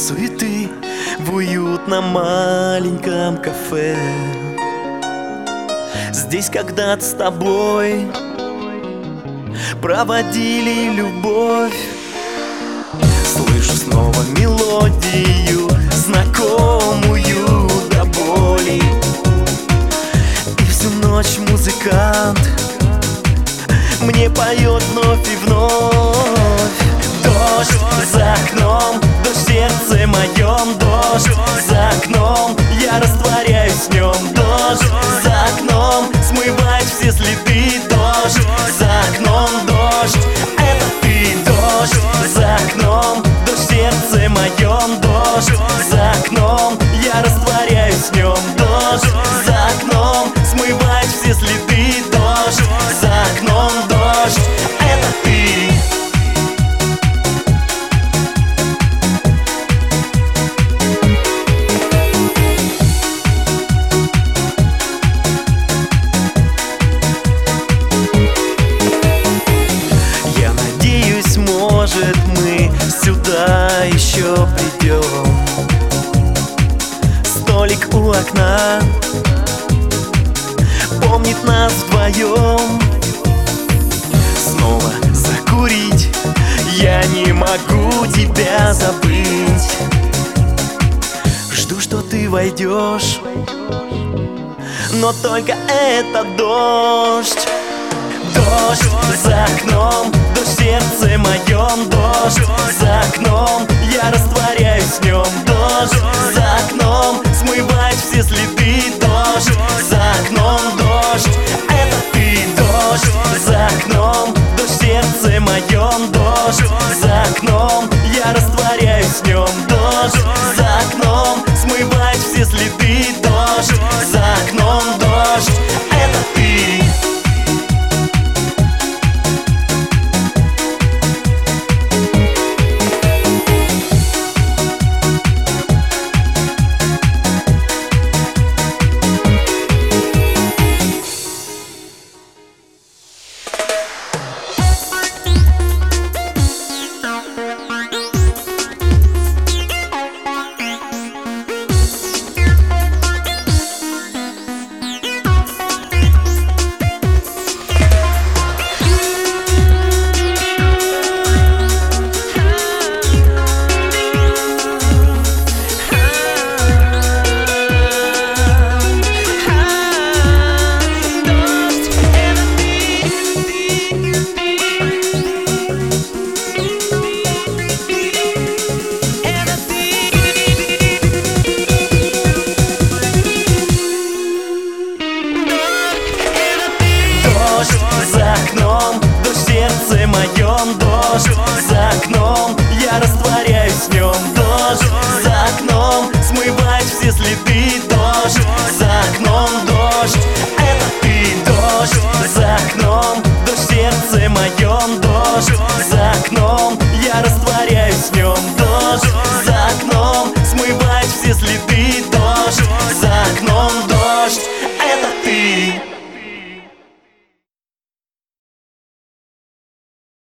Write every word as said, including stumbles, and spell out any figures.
суеты в уютном маленьком кафе. Здесь когда-то с тобой проводили любовь. Слышу снова мелодию, знакомую до боли. И всю ночь музыкант мне поет вновь и вновь. Дождь за окном, дождь в сердце моем, дождь за окном, я растворяюсь в нем. Дождь за окном смывает все следы. Дождь за окном, дождь, это ты. Дождь за окном, дождь в сердце моем, дождь за окном, я растворяюсь в нем. Дождь за окном смывает все следы. Дождь за окном, дождь, это ты. Может, мы сюда еще придем. Столик у окна помнит нас вдвоем. Снова закурить, я не могу тебя забыть. Жду, что ты войдешь, но только это дождь. Дождь за окном, дождь в сердце моем, дождь за окном, я растворяюсь в нем. Дождь за окном смывает все следы. Дождь за окном, дождь, это ты. Дождь за окном, дождь в сердце моем, дождь за окном, я растворяюсь в нем. Дождь за окном смывает все следы. Дождь за окном, дождь, это ты. За окном, дождь в сердце моем, дождь за окном, я растворяюсь в нем. Дождь за окном смывает все следы. Дождь за окном, дождь, это ты. Дождь за окном, дождь в сердце моем, дождь за окном, я растворяюсь в нем. Дождь за окном смывает все следы.